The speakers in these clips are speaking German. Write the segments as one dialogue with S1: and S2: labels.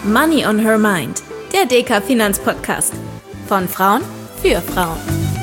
S1: Money on Her Mind, der DK Finanzpodcast. Von Frauen für Frauen.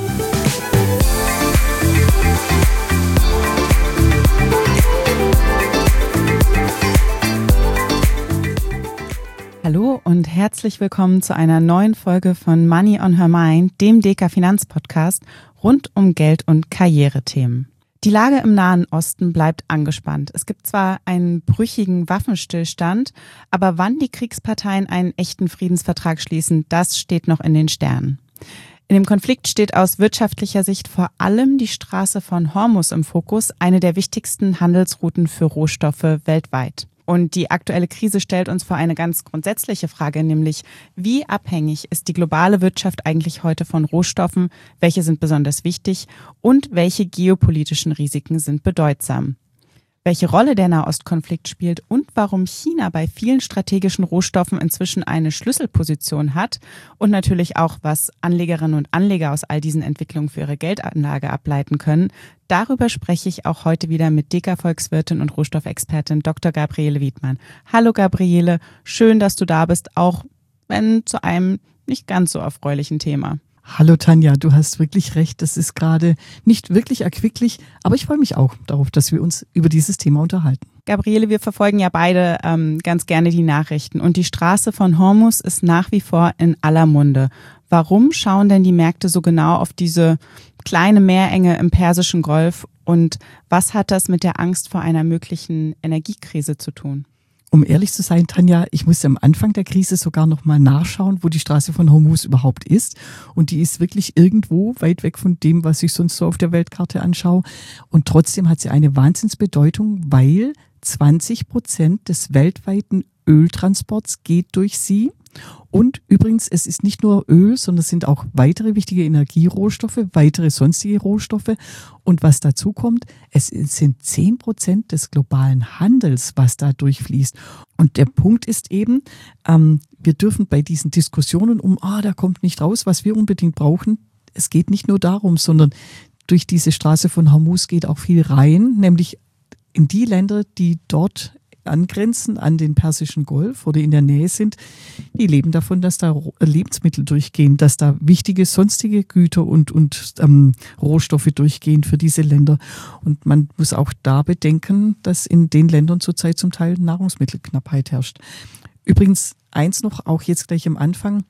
S2: Hallo und herzlich willkommen zu einer neuen Folge von Money on Her Mind, dem DK Finanzpodcast rund um Geld- und Karrierethemen. Die Lage im Nahen Osten bleibt angespannt. Es gibt zwar einen brüchigen Waffenstillstand, aber wann die Kriegsparteien einen echten Friedensvertrag schließen, das steht noch in den Sternen. In dem Konflikt steht aus wirtschaftlicher Sicht vor allem die Straße von Hormuz im Fokus, eine der wichtigsten Handelsrouten für Rohstoffe weltweit. Und die aktuelle Krise stellt uns vor eine ganz grundsätzliche Frage, nämlich wie abhängig ist die globale Wirtschaft eigentlich heute von Rohstoffen, welche sind besonders wichtig und welche geopolitischen Risiken sind bedeutsam? Welche Rolle der Nahostkonflikt spielt und warum China bei vielen strategischen Rohstoffen inzwischen eine Schlüsselposition hat und natürlich auch, was Anlegerinnen und Anleger aus all diesen Entwicklungen für ihre Geldanlage ableiten können, darüber spreche ich auch heute wieder mit DK-Volkswirtin und Rohstoffexpertin Dr. Gabriele Wiedmann. Hallo Gabriele, schön, dass du da bist, auch wenn zu einem nicht ganz so erfreulichen Thema.
S3: Hallo Tanja, du hast wirklich recht, das ist gerade nicht wirklich erquicklich, aber ich freue mich auch darauf, dass wir uns über dieses Thema unterhalten.
S2: Gabriele, wir verfolgen ja beide ganz gerne die Nachrichten und die Straße von Hormuz ist nach wie vor in aller Munde. Warum schauen denn die Märkte so genau auf diese kleine Meerenge im Persischen Golf und was hat das mit der Angst vor einer möglichen Energiekrise zu tun?
S3: Um ehrlich zu sein, Tanja, ich musste am Anfang der Krise sogar noch mal nachschauen, wo die Straße von Hormuz überhaupt ist. Und die ist wirklich irgendwo weit weg von dem, was ich sonst so auf der Weltkarte anschaue. Und trotzdem hat sie eine Wahnsinnsbedeutung, weil 20% des weltweiten Öltransports geht durch sie. Und übrigens, es ist nicht nur Öl, sondern es sind auch weitere wichtige Energierohstoffe, weitere sonstige Rohstoffe. Und was dazu kommt, es sind 10% des globalen Handels, was da durchfließt. Und der Punkt ist eben, wir dürfen bei diesen Diskussionen da kommt nicht raus, was wir unbedingt brauchen. Es geht nicht nur darum, sondern durch diese Straße von Hormuz geht auch viel rein, nämlich in die Länder, die dort angrenzen an den Persischen Golf oder in der Nähe sind, die leben davon, dass da Lebensmittel durchgehen, dass da wichtige sonstige Güter und Rohstoffe durchgehen für diese Länder. Und man muss auch da bedenken, dass in den Ländern zurzeit zum Teil Nahrungsmittelknappheit herrscht. Übrigens eins noch, auch jetzt gleich am Anfang,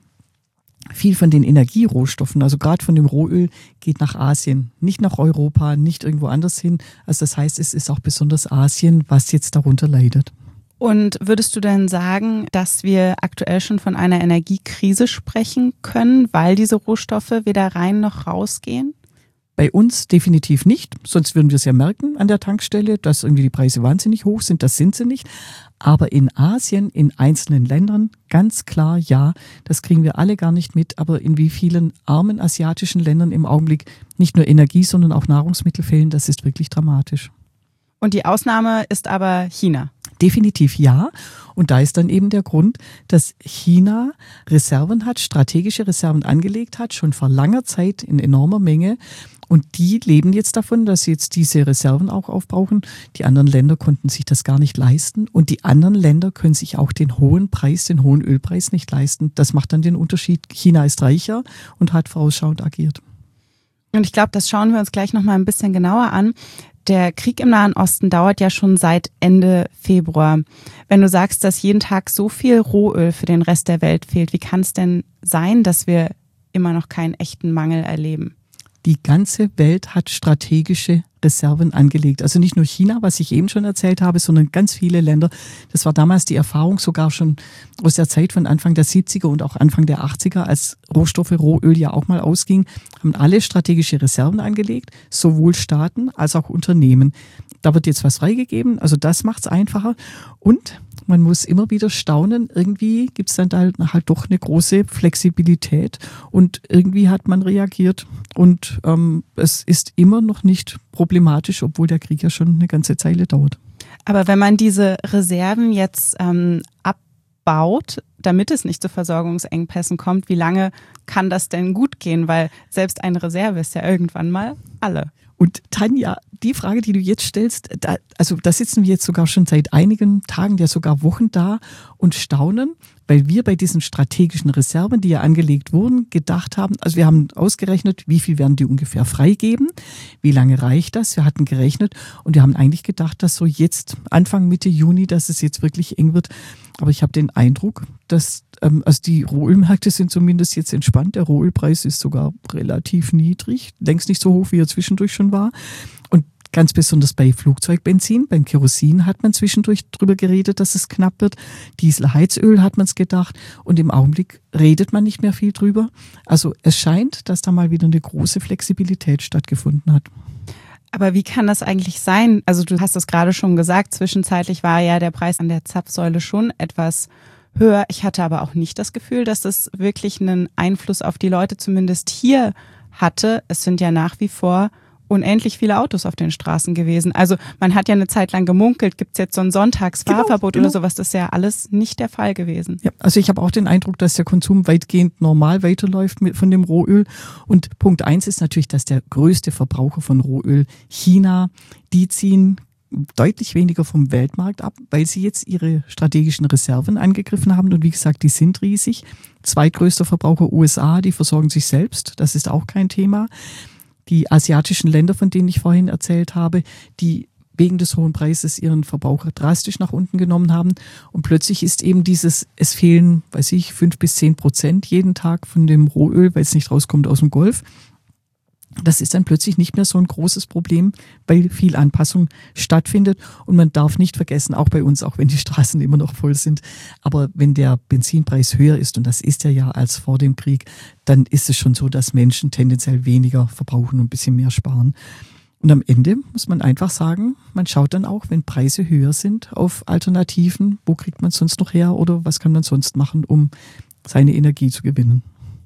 S3: viel von den Energierohstoffen, also gerade von dem Rohöl, geht nach Asien, nicht nach Europa, nicht irgendwo anders hin. Also das heißt, es ist auch besonders Asien, was jetzt darunter leidet.
S2: Und würdest du denn sagen, dass wir aktuell schon von einer Energiekrise sprechen können, weil diese Rohstoffe weder rein noch rausgehen?
S3: Bei uns definitiv nicht, sonst würden wir es ja merken an der Tankstelle, dass irgendwie die Preise wahnsinnig hoch sind, das sind sie nicht. Aber in Asien, in einzelnen Ländern, ganz klar ja, das kriegen wir alle gar nicht mit, aber in wie vielen armen asiatischen Ländern im Augenblick nicht nur Energie, sondern auch Nahrungsmittel fehlen, das ist wirklich dramatisch.
S2: Und die Ausnahme ist aber China?
S3: Definitiv ja. Und da ist dann eben der Grund, dass China Reserven hat, strategische Reserven angelegt hat, schon vor langer Zeit in enormer Menge. Und die leben jetzt davon, dass sie jetzt diese Reserven auch aufbrauchen. Die anderen Länder konnten sich das gar nicht leisten. Und die anderen Länder können sich auch den hohen Ölpreis nicht leisten. Das macht dann den Unterschied. China ist reicher und hat vorausschauend agiert.
S2: Und ich glaube, das schauen wir uns gleich nochmal ein bisschen genauer an. Der Krieg im Nahen Osten dauert ja schon seit Ende Februar. Wenn du sagst, dass jeden Tag so viel Rohöl für den Rest der Welt fehlt, wie kann es denn sein, dass wir immer noch keinen echten Mangel erleben?
S3: Die ganze Welt hat strategische Reserven angelegt. Also nicht nur China, was ich eben schon erzählt habe, sondern ganz viele Länder. Das war damals die Erfahrung sogar schon aus der Zeit von Anfang der 70er und auch Anfang der 80er, als Rohstoffe, Rohöl ja auch mal ausging, haben alle strategische Reserven angelegt, sowohl Staaten als auch Unternehmen. Da wird jetzt was freigegeben, also das macht es einfacher. Und man muss immer wieder staunen, irgendwie gibt es dann halt doch eine große Flexibilität und irgendwie hat man reagiert und es ist immer noch nicht problematisch, obwohl der Krieg ja schon eine ganze Zeile dauert.
S2: Aber wenn man diese Reserven jetzt abbaut, damit es nicht zu Versorgungsengpässen kommt, wie lange kann das denn gut gehen? Weil selbst eine Reserve ist ja irgendwann mal alle.
S3: Und Tanja, die Frage, die du jetzt stellst, da sitzen wir jetzt sogar schon seit einigen Tagen, ja sogar Wochen da und staunen, weil wir bei diesen strategischen Reserven, die ja angelegt wurden, gedacht haben, also wir haben ausgerechnet, wie viel werden die ungefähr freigeben, wie lange reicht das, wir hatten gerechnet und wir haben eigentlich gedacht, dass so jetzt Anfang Mitte Juni, dass es jetzt wirklich eng wird, aber ich habe den Eindruck, dass also die Rohölmärkte sind zumindest jetzt entspannt, der Rohölpreis ist sogar relativ niedrig, längst nicht so hoch, wie er zwischendurch schon war und ganz besonders bei Flugzeugbenzin, beim Kerosin hat man zwischendurch drüber geredet, dass es knapp wird. Dieselheizöl hat man es gedacht und im Augenblick redet man nicht mehr viel drüber. Also es scheint, dass da mal wieder eine große Flexibilität stattgefunden hat.
S2: Aber wie kann das eigentlich sein? Also du hast es gerade schon gesagt, zwischenzeitlich war ja der Preis an der Zapfsäule schon etwas höher. Ich hatte aber auch nicht das Gefühl, dass es wirklich einen Einfluss auf die Leute zumindest hier hatte. Es sind ja nach wie vor unendlich viele Autos auf den Straßen gewesen. Also man hat ja eine Zeit lang gemunkelt, gibt es jetzt so ein Sonntagsfahrverbot oder sowas, das ist ja alles nicht der Fall gewesen.
S3: Ja, also ich habe auch den Eindruck, dass der Konsum weitgehend normal weiterläuft von dem Rohöl. Und Punkt 1 ist natürlich, dass der größte Verbraucher von Rohöl, China, die ziehen deutlich weniger vom Weltmarkt ab, weil sie jetzt ihre strategischen Reserven angegriffen haben. Und wie gesagt, die sind riesig. Zweitgrößter Verbraucher USA, die versorgen sich selbst. Das ist auch kein Thema. Die asiatischen Länder, von denen ich vorhin erzählt habe, die wegen des hohen Preises ihren Verbrauch drastisch nach unten genommen haben. Und plötzlich ist eben es fehlen, 5-10% jeden Tag von dem Rohöl, weil es nicht rauskommt aus dem Golf. Das ist dann plötzlich nicht mehr so ein großes Problem, weil viel Anpassung stattfindet. Und man darf nicht vergessen, auch bei uns, auch wenn die Straßen immer noch voll sind, aber wenn der Benzinpreis höher ist, und das ist er ja als vor dem Krieg, dann ist es schon so, dass Menschen tendenziell weniger verbrauchen und ein bisschen mehr sparen. Und am Ende muss man einfach sagen, man schaut dann auch, wenn Preise höher sind, auf Alternativen, wo kriegt man es sonst noch her oder was kann man sonst machen, um seine Energie zu gewinnen.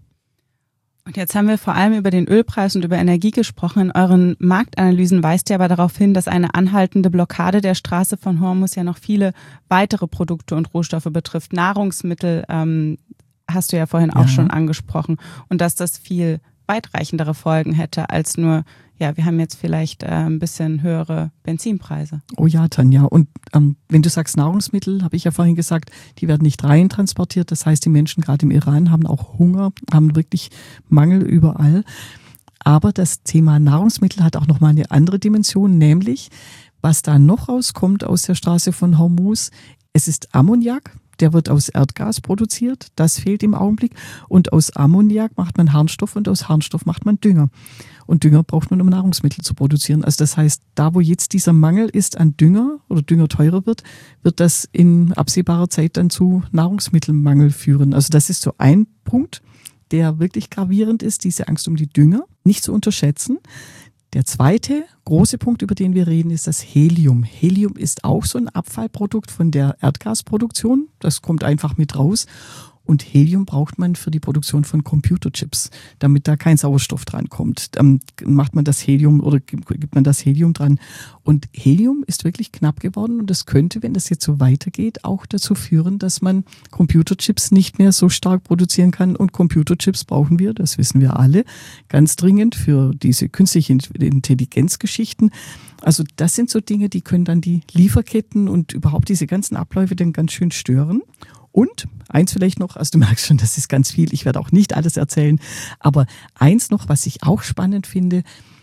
S2: Und jetzt haben wir vor allem über den Ölpreis und über Energie gesprochen. In euren Marktanalysen weist ihr aber darauf hin, dass eine anhaltende Blockade der Straße von Hormuz ja noch viele weitere Produkte und Rohstoffe betrifft. Nahrungsmittel hast du ja vorhin auch schon angesprochen. Und dass das viel weitreichendere Folgen hätte als nur, ja, wir haben jetzt vielleicht ein bisschen höhere Benzinpreise.
S3: Oh ja, Tanja. Und wenn du sagst Nahrungsmittel, habe ich ja vorhin gesagt, die werden nicht rein transportiert. Das heißt, die Menschen gerade im Iran haben auch Hunger, haben wirklich Mangel überall. Aber das Thema Nahrungsmittel hat auch nochmal eine andere Dimension, nämlich was da noch rauskommt aus der Straße von Hormuz. Es ist Ammoniak. Der wird aus Erdgas produziert, das fehlt im Augenblick. Und aus Ammoniak macht man Harnstoff und aus Harnstoff macht man Dünger. Und Dünger braucht man, um Nahrungsmittel zu produzieren. Also das heißt, da wo jetzt dieser Mangel ist an Dünger oder Dünger teurer wird, wird das in absehbarer Zeit dann zu Nahrungsmittelmangel führen. Also das ist so ein Punkt, der wirklich gravierend ist, diese Angst um die Dünger, nicht zu unterschätzen. Der zweite große Punkt, über den wir reden, ist das Helium. Helium ist auch so ein Abfallprodukt von der Erdgasproduktion. Das kommt einfach mit raus. Und Helium braucht man für die Produktion von Computerchips, damit da kein Sauerstoff dran kommt. Dann macht man das Helium oder gibt man das Helium dran. Und Helium ist wirklich knapp geworden und das könnte, wenn das jetzt so weitergeht, auch dazu führen, dass man Computerchips nicht mehr so stark produzieren kann. Und Computerchips brauchen wir, das wissen wir alle, ganz dringend für diese künstliche Intelligenzgeschichten. Also das sind so Dinge, die können dann die Lieferketten und überhaupt diese ganzen Abläufe dann ganz schön stören. Und eins vielleicht noch, also du merkst schon, das ist ganz viel, ich werde auch nicht alles erzählen, aber eins noch, was ich auch spannend finde,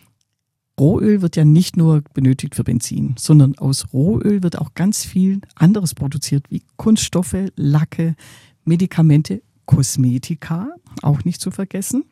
S3: Rohöl wird ja nicht nur benötigt für Benzin, sondern aus Rohöl wird auch ganz viel anderes produziert, wie Kunststoffe, Lacke, Medikamente, Kosmetika, auch nicht zu vergessen.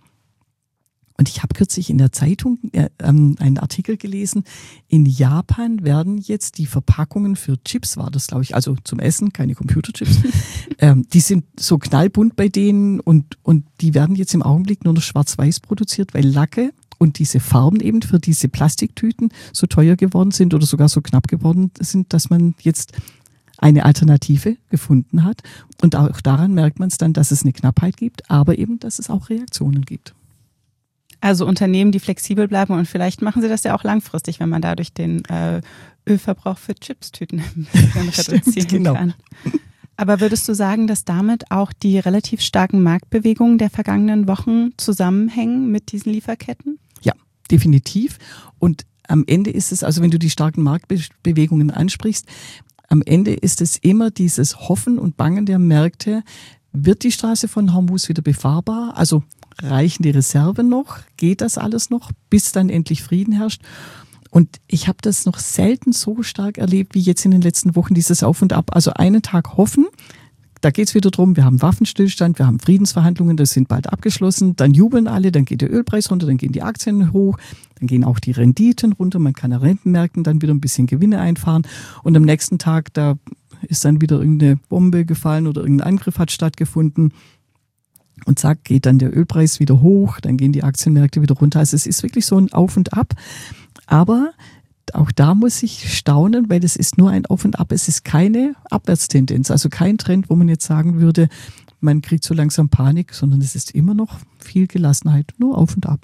S3: Und ich habe kürzlich in der Zeitung einen Artikel gelesen, in Japan werden jetzt die Verpackungen für Chips, war das glaube ich, also zum Essen, keine Computerchips, die sind so knallbunt bei denen und die werden jetzt im Augenblick nur noch schwarz-weiß produziert, weil Lacke und diese Farben eben für diese Plastiktüten so teuer geworden sind oder sogar so knapp geworden sind, dass man jetzt eine Alternative gefunden hat. Und auch daran merkt man es dann, dass es eine Knappheit gibt, aber eben, dass es auch Reaktionen gibt.
S2: Also Unternehmen, die flexibel bleiben und vielleicht machen sie das ja auch langfristig, wenn man dadurch den Ölverbrauch für Chipstüten reduzieren kann. Aber würdest du sagen, dass damit auch die relativ starken Marktbewegungen der vergangenen Wochen zusammenhängen mit diesen Lieferketten?
S3: Ja, definitiv. Und am Ende ist es, also wenn du die starken Marktbewegungen ansprichst, am Ende ist es immer dieses Hoffen und Bangen der Märkte. Wird die Straße von Hormuz wieder befahrbar? Also reichen die Reserven noch? Geht das alles noch, bis dann endlich Frieden herrscht? Und ich habe das noch selten so stark erlebt wie jetzt in den letzten Wochen, dieses Auf und Ab. Also einen Tag hoffen, da geht's wieder drum, wir haben Waffenstillstand, wir haben Friedensverhandlungen, das sind bald abgeschlossen, dann jubeln alle, dann geht der Ölpreis runter, dann gehen die Aktien hoch, dann gehen auch die Renditen runter, man kann an Rentenmärkten dann wieder ein bisschen Gewinne einfahren und am nächsten Tag, da ist dann wieder irgendeine Bombe gefallen oder irgendein Angriff hat stattgefunden und zack, geht dann der Ölpreis wieder hoch, dann gehen die Aktienmärkte wieder runter. Also es ist wirklich so ein Auf und Ab, aber auch da muss ich staunen, weil es ist nur ein Auf und Ab. Es ist keine Abwärtstendenz, also kein Trend, wo man jetzt sagen würde, man kriegt so langsam Panik, sondern es ist immer noch viel Gelassenheit, nur Auf und Ab.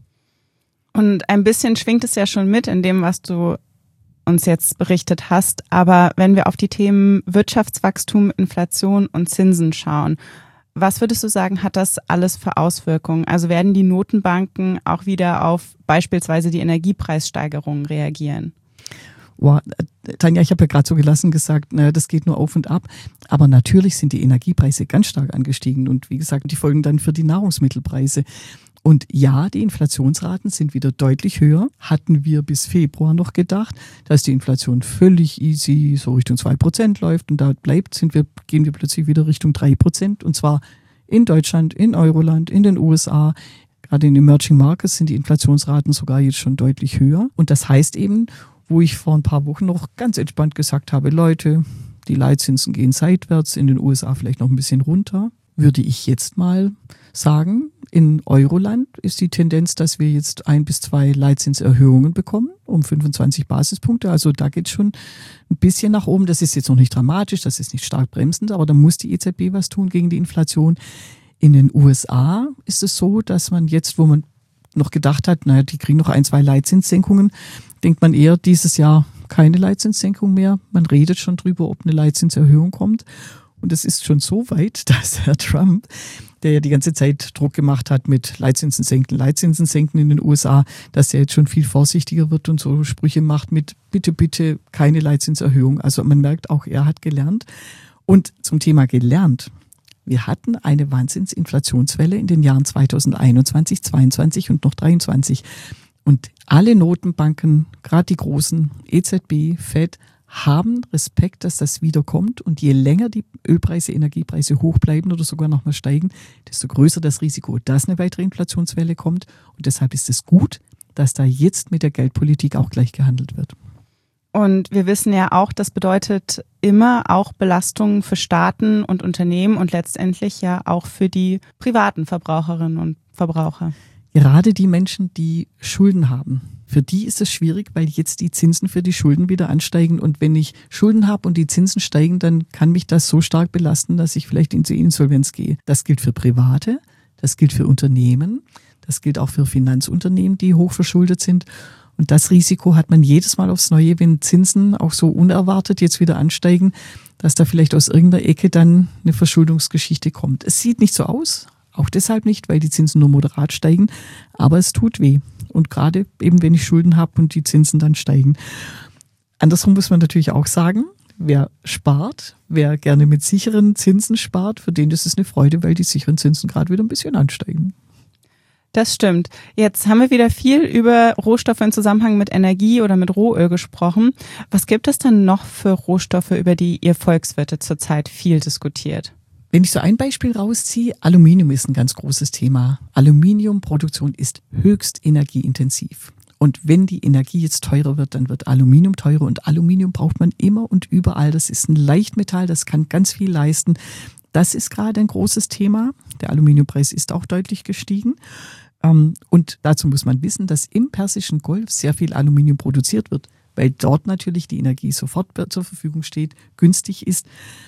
S2: Und ein bisschen schwingt es ja schon mit in dem, was du uns jetzt berichtet hast. Aber wenn wir auf die Themen Wirtschaftswachstum, Inflation und Zinsen schauen, was würdest du sagen, hat das alles für Auswirkungen? Also werden die Notenbanken auch wieder auf beispielsweise die Energiepreissteigerungen reagieren?
S3: Wow, Tanja, ich habe ja gerade so gelassen gesagt, naja, das geht nur auf und ab. Aber natürlich sind die Energiepreise ganz stark angestiegen. Und wie gesagt, die folgen dann für die Nahrungsmittelpreise. Und ja, die Inflationsraten sind wieder deutlich höher. Hatten wir bis Februar noch gedacht, dass die Inflation völlig easy so Richtung 2% läuft und da bleibt, gehen wir plötzlich wieder Richtung 3%. Und zwar in Deutschland, in Euroland, in den USA. Gerade in Emerging Markets sind die Inflationsraten sogar jetzt schon deutlich höher. Und das heißt eben, wo ich vor ein paar Wochen noch ganz entspannt gesagt habe, Leute, die Leitzinsen gehen seitwärts, in den USA vielleicht noch ein bisschen runter, würde ich jetzt mal sagen, in Euroland ist die Tendenz, dass wir jetzt 1 bis 2 Leitzinserhöhungen bekommen, um 25 Basispunkte. Also da geht es schon ein bisschen nach oben. Das ist jetzt noch nicht dramatisch, das ist nicht stark bremsend, aber da muss die EZB was tun gegen die Inflation. In den USA ist es so, dass man jetzt, wo man noch gedacht hat, naja, die kriegen noch 1, 2 Leitzinssenkungen, denkt man eher dieses Jahr keine Leitzinssenkung mehr. Man redet schon drüber, ob eine Leitzinserhöhung kommt. Und es ist schon so weit, dass Herr Trump, der ja die ganze Zeit Druck gemacht hat mit Leitzinsen senken in den USA, dass er jetzt schon viel vorsichtiger wird und so Sprüche macht mit bitte, bitte keine Leitzinserhöhung. Also man merkt auch, er hat gelernt. Und zum Thema gelernt. Wir hatten eine Wahnsinnsinflationswelle in den Jahren 2021, 22 und noch 23. Und alle Notenbanken, gerade die großen, EZB, Fed, haben Respekt, dass das wiederkommt. Und je länger die Ölpreise, Energiepreise hoch bleiben oder sogar nochmal steigen, desto größer das Risiko, dass eine weitere Inflationswelle kommt. Und deshalb ist es gut, dass da jetzt mit der Geldpolitik auch gleich gehandelt wird.
S2: Und wir wissen ja auch, das bedeutet immer auch Belastungen für Staaten und Unternehmen und letztendlich ja auch für die privaten Verbraucherinnen und Verbraucher.
S3: Gerade die Menschen, die Schulden haben, für die ist es schwierig, weil jetzt die Zinsen für die Schulden wieder ansteigen. Und wenn ich Schulden habe und die Zinsen steigen, dann kann mich das so stark belasten, dass ich vielleicht in die Insolvenz gehe. Das gilt für Private, das gilt für Unternehmen, das gilt auch für Finanzunternehmen, die hochverschuldet sind. Und das Risiko hat man jedes Mal aufs Neue, wenn Zinsen auch so unerwartet jetzt wieder ansteigen, dass da vielleicht aus irgendeiner Ecke dann eine Verschuldungsgeschichte kommt. Es sieht nicht so aus, auch deshalb nicht, weil die Zinsen nur moderat steigen, aber es tut weh. Und gerade eben, wenn ich Schulden habe und die Zinsen dann steigen. Andersrum muss man natürlich auch sagen, wer spart, wer gerne mit sicheren Zinsen spart, für den ist es eine Freude, weil die sicheren Zinsen gerade wieder ein bisschen ansteigen.
S2: Das stimmt. Jetzt haben wir wieder viel über Rohstoffe im Zusammenhang mit Energie oder mit Rohöl gesprochen. Was gibt es denn noch für Rohstoffe, über die ihr Volkswirte zurzeit viel diskutiert?
S3: Wenn ich so ein Beispiel rausziehe, Aluminium ist ein ganz großes Thema. Aluminiumproduktion ist höchst energieintensiv. Und wenn die Energie jetzt teurer wird, dann wird Aluminium teurer. Und Aluminium braucht man immer und überall. Das ist ein Leichtmetall, das kann ganz viel leisten. Das ist gerade ein großes Thema. Der Aluminiumpreis ist auch deutlich gestiegen. Und dazu muss man wissen, dass im Persischen Golf sehr viel Aluminium produziert wird, weil dort natürlich die Energie sofort zur Verfügung steht, günstig ist.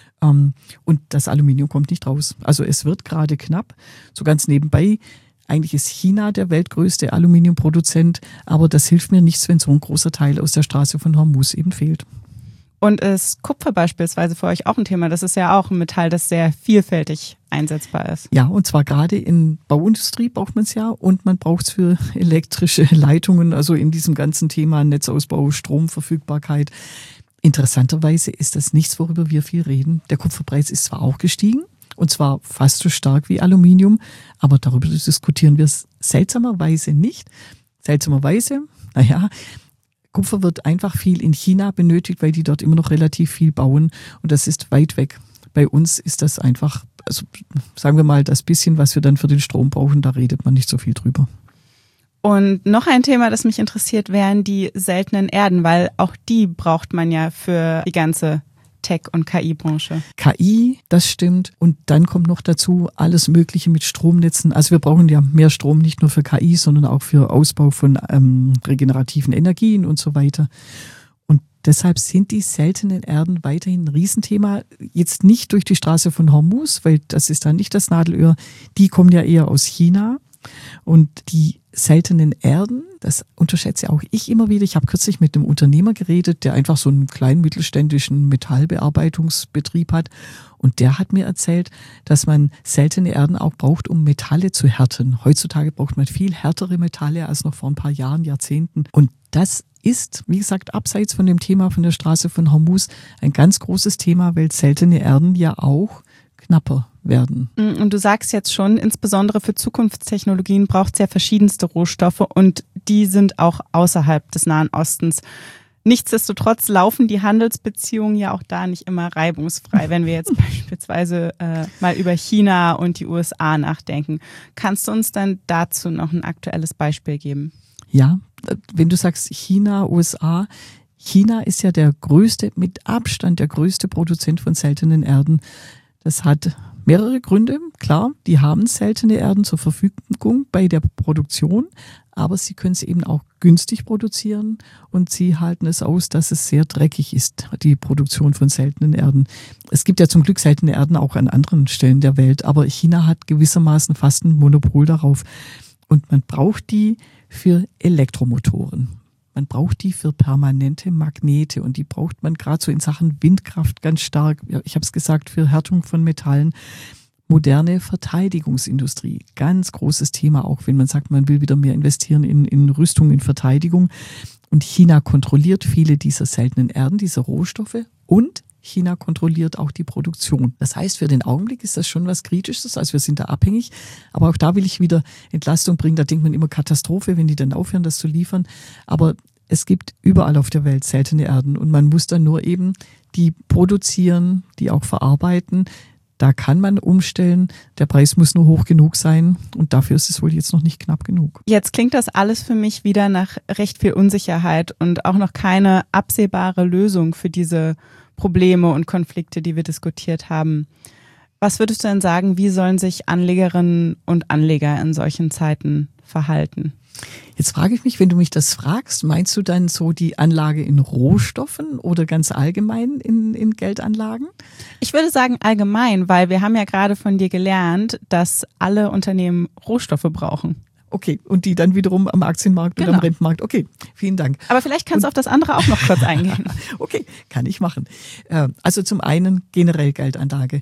S3: Und das Aluminium kommt nicht raus. Also es wird gerade knapp. So ganz nebenbei, eigentlich ist China der weltgrößte Aluminiumproduzent, aber das hilft mir nichts, wenn so ein großer Teil aus der Straße von Hormuz eben fehlt.
S2: Und ist Kupfer beispielsweise für euch auch ein Thema? Das ist ja auch ein Metall, das sehr vielfältig einsetzbar ist.
S3: Ja, und zwar gerade in Bauindustrie braucht man es ja und man braucht es für elektrische Leitungen, also in diesem ganzen Thema Netzausbau, Stromverfügbarkeit. Interessanterweise ist das nichts, worüber wir viel reden. Der Kupferpreis ist zwar auch gestiegen und zwar fast so stark wie Aluminium, aber darüber diskutieren wir es seltsamerweise nicht. Kupfer wird einfach viel in China benötigt, weil die dort immer noch relativ viel bauen und das ist weit weg. Bei uns ist das einfach, also sagen wir mal, das bisschen, was wir dann für den Strom brauchen, da redet man nicht so viel drüber.
S2: Und noch ein Thema, das mich interessiert, wären die seltenen Erden, weil auch die braucht man ja für die ganze Tech- und KI-Branche.
S3: KI, das stimmt. Und dann kommt noch dazu alles Mögliche mit Stromnetzen. Also wir brauchen ja mehr Strom, nicht nur für KI, sondern auch für Ausbau von regenerativen Energien und so weiter. Und deshalb sind die seltenen Erden weiterhin ein Riesenthema. Jetzt nicht durch die Straße von Hormuz, weil das ist dann nicht das Nadelöhr. Die kommen ja eher aus China. Und die seltenen Erden, das unterschätze auch ich immer wieder. Ich habe kürzlich mit einem Unternehmer geredet, der einfach so einen kleinen mittelständischen Metallbearbeitungsbetrieb hat. Und der hat mir erzählt, dass man seltene Erden auch braucht, um Metalle zu härten. Heutzutage braucht man viel härtere Metalle als noch vor ein paar Jahren, Jahrzehnten. Und das ist, wie gesagt, abseits von dem Thema von der Straße von Hormuz ein ganz großes Thema, weil seltene Erden ja auch knapper werden.
S2: Und du sagst jetzt schon, insbesondere für Zukunftstechnologien braucht es ja verschiedenste Rohstoffe und die sind auch außerhalb des Nahen Ostens. Nichtsdestotrotz laufen die Handelsbeziehungen ja auch da nicht immer reibungsfrei, wenn wir jetzt beispielsweise mal über China und die USA nachdenken. Kannst du uns dann dazu noch ein aktuelles Beispiel geben?
S3: Ja, wenn du sagst China, USA, China ist ja mit Abstand der größte Produzent von seltenen Erden. Das hat mehrere Gründe. Klar, die haben seltene Erden zur Verfügung bei der Produktion, aber sie können sie eben auch günstig produzieren und sie halten es aus, dass es sehr dreckig ist, die Produktion von seltenen Erden. Es gibt ja zum Glück seltene Erden auch an anderen Stellen der Welt, aber China hat gewissermaßen fast ein Monopol darauf. Und man braucht die für Elektromotoren. Man braucht die für permanente Magnete und die braucht man gerade so in Sachen Windkraft ganz stark. Ich habe es gesagt, für Härtung von Metallen. Moderne Verteidigungsindustrie, ganz großes Thema, auch wenn man sagt, man will wieder mehr investieren in Rüstung, in Verteidigung. Und China kontrolliert viele dieser seltenen Erden, dieser Rohstoffe und China kontrolliert auch die Produktion. Das heißt, für den Augenblick ist das schon was Kritisches, also wir sind da abhängig. Aber auch da will ich wieder Entlastung bringen. Da denkt man immer Katastrophe, wenn die dann aufhören, das zu liefern. Aber es gibt überall auf der Welt seltene Erden und man muss dann nur eben die produzieren, die auch verarbeiten. Da kann man umstellen. Der Preis muss nur hoch genug sein und dafür ist es wohl jetzt noch nicht knapp genug.
S2: Jetzt klingt das alles für mich wieder nach recht viel Unsicherheit und auch noch keine absehbare Lösung für diese Probleme und Konflikte, die wir diskutiert haben. Was würdest du denn sagen, wie sollen sich Anlegerinnen und Anleger in solchen Zeiten verhalten?
S3: Jetzt frage ich mich, wenn du mich das fragst, meinst du dann so die Anlage in Rohstoffen oder ganz allgemein in Geldanlagen?
S2: Ich würde sagen allgemein, weil wir haben ja gerade von dir gelernt, dass alle Unternehmen Rohstoffe brauchen.
S3: Okay, und die dann wiederum am Aktienmarkt und am Rentenmarkt. Okay, vielen Dank.
S2: Aber vielleicht kannst du auf das andere auch noch kurz eingehen.
S3: Okay, kann ich machen. Also zum einen generell Geldanlage.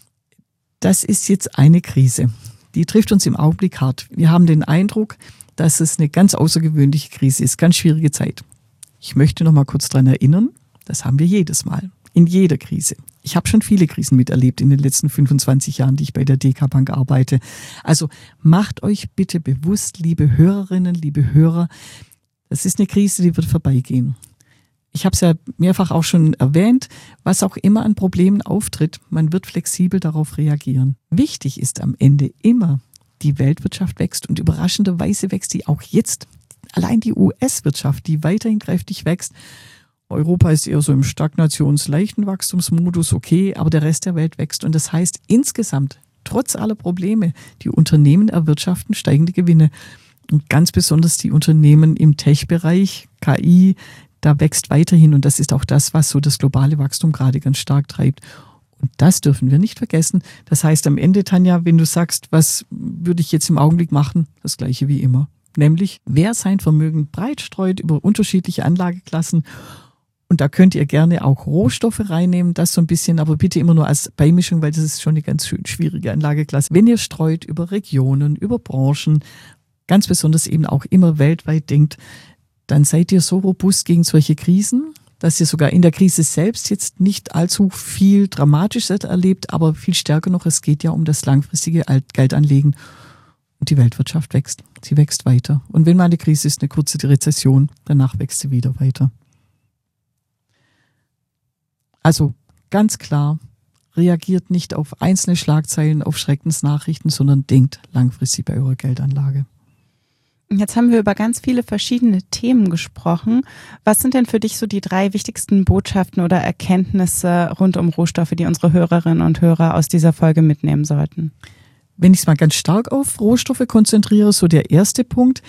S3: Das ist jetzt eine Krise. Die trifft uns im Augenblick hart. Wir haben den Eindruck, dass es eine ganz außergewöhnliche Krise ist, ganz schwierige Zeit. Ich möchte noch mal kurz daran erinnern, das haben wir jedes Mal, in jeder Krise. Ich habe schon viele Krisen miterlebt in den letzten 25 Jahren, die ich bei der DK Bank arbeite. Also macht euch bitte bewusst, liebe Hörerinnen, liebe Hörer, das ist eine Krise, die wird vorbeigehen. Ich habe es ja mehrfach auch schon erwähnt, was auch immer an Problemen auftritt, man wird flexibel darauf reagieren. Wichtig ist am Ende immer, die Weltwirtschaft wächst und überraschenderweise wächst die auch jetzt. Allein die US-Wirtschaft, die weiterhin kräftig wächst. Europa ist eher so im stagnationsleichten Wachstumsmodus, okay, aber der Rest der Welt wächst. Und das heißt insgesamt, trotz aller Probleme, die Unternehmen erwirtschaften steigende Gewinne. Und ganz besonders die Unternehmen im Tech-Bereich, KI, da wächst weiterhin. Und das ist auch das, was so das globale Wachstum gerade ganz stark treibt. Und das dürfen wir nicht vergessen. Das heißt am Ende, Tanja, wenn du sagst, was würde ich jetzt im Augenblick machen? Das Gleiche wie immer. Nämlich, wer sein Vermögen breit streut über unterschiedliche Anlageklassen Und da könnt ihr gerne auch Rohstoffe reinnehmen, das so ein bisschen, aber bitte immer nur als Beimischung, weil das ist schon eine ganz schön schwierige Anlageklasse. Wenn ihr streut über Regionen, über Branchen, ganz besonders eben auch immer weltweit denkt, dann seid ihr so robust gegen solche Krisen, dass ihr sogar in der Krise selbst jetzt nicht allzu viel Dramatisches erlebt, aber viel stärker noch, es geht ja um das langfristige Geldanlegen und die Weltwirtschaft wächst. Sie wächst weiter. Und wenn mal eine Krise ist, eine kurze Rezession, danach wächst sie wieder weiter. Also ganz klar, reagiert nicht auf einzelne Schlagzeilen, auf Schreckensnachrichten, sondern denkt langfristig bei eurer Geldanlage.
S2: Jetzt haben wir über ganz viele verschiedene Themen gesprochen. Was sind denn für dich so die 3 wichtigsten Botschaften oder Erkenntnisse rund um Rohstoffe, die unsere Hörerinnen und Hörer aus dieser Folge mitnehmen sollten?
S3: Wenn ich es mal ganz stark auf Rohstoffe konzentriere, so der erste Punkt,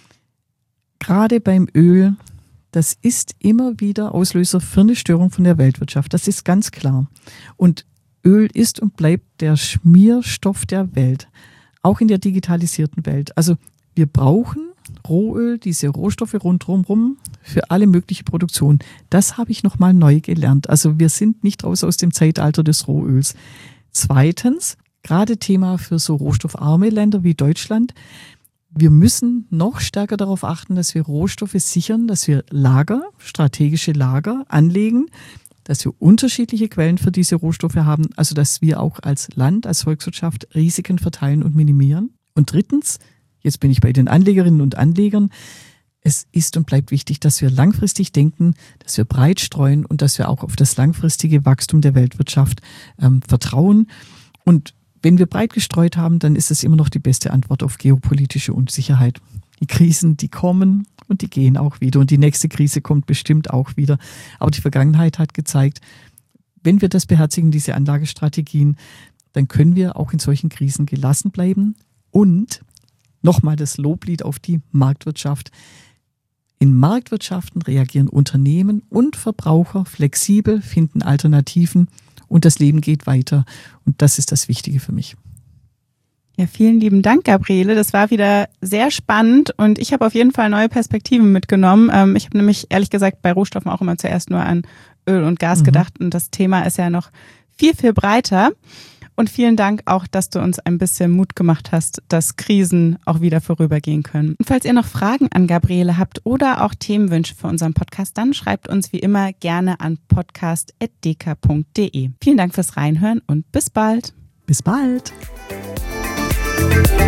S3: gerade beim Öl, das ist immer wieder Auslöser für eine Störung von der Weltwirtschaft. Das ist ganz klar. Und Öl ist und bleibt der Schmierstoff der Welt, auch in der digitalisierten Welt. Also wir brauchen Rohöl, diese Rohstoffe rundherum für alle mögliche Produktion. Das habe ich nochmal neu gelernt. Also wir sind nicht raus aus dem Zeitalter des Rohöls. Zweitens, gerade Thema für so rohstoffarme Länder wie Deutschland, wir müssen noch stärker darauf achten, dass wir Rohstoffe sichern, dass wir Lager, strategische Lager anlegen, dass wir unterschiedliche Quellen für diese Rohstoffe haben, also dass wir auch als Land, als Volkswirtschaft Risiken verteilen und minimieren. Und drittens, jetzt bin ich bei den Anlegerinnen und Anlegern, es ist und bleibt wichtig, dass wir langfristig denken, dass wir breit streuen und dass wir auch auf das langfristige Wachstum der Weltwirtschaft vertrauen. Und wenn wir breit gestreut haben, dann ist es immer noch die beste Antwort auf geopolitische Unsicherheit. Die Krisen, die kommen und die gehen auch wieder. Und die nächste Krise kommt bestimmt auch wieder. Aber die Vergangenheit hat gezeigt, wenn wir das beherzigen, diese Anlagestrategien, dann können wir auch in solchen Krisen gelassen bleiben. Und nochmal das Loblied auf die Marktwirtschaft. In Marktwirtschaften reagieren Unternehmen und Verbraucher flexibel, finden Alternativen und das Leben geht weiter. Und das ist das Wichtige für mich.
S2: Ja, vielen lieben Dank, Gabriele. Das war wieder sehr spannend und ich habe auf jeden Fall neue Perspektiven mitgenommen. Ich habe nämlich ehrlich gesagt bei Rohstoffen auch immer zuerst nur an Öl und Gas gedacht und das Thema ist ja noch viel, viel breiter. Und vielen Dank auch, dass du uns ein bisschen Mut gemacht hast, dass Krisen auch wieder vorübergehen können. Und falls ihr noch Fragen an Gabriele habt oder auch Themenwünsche für unseren Podcast, dann schreibt uns wie immer gerne an podcast@deka.de. Vielen Dank fürs Reinhören und bis bald.
S3: Bis bald.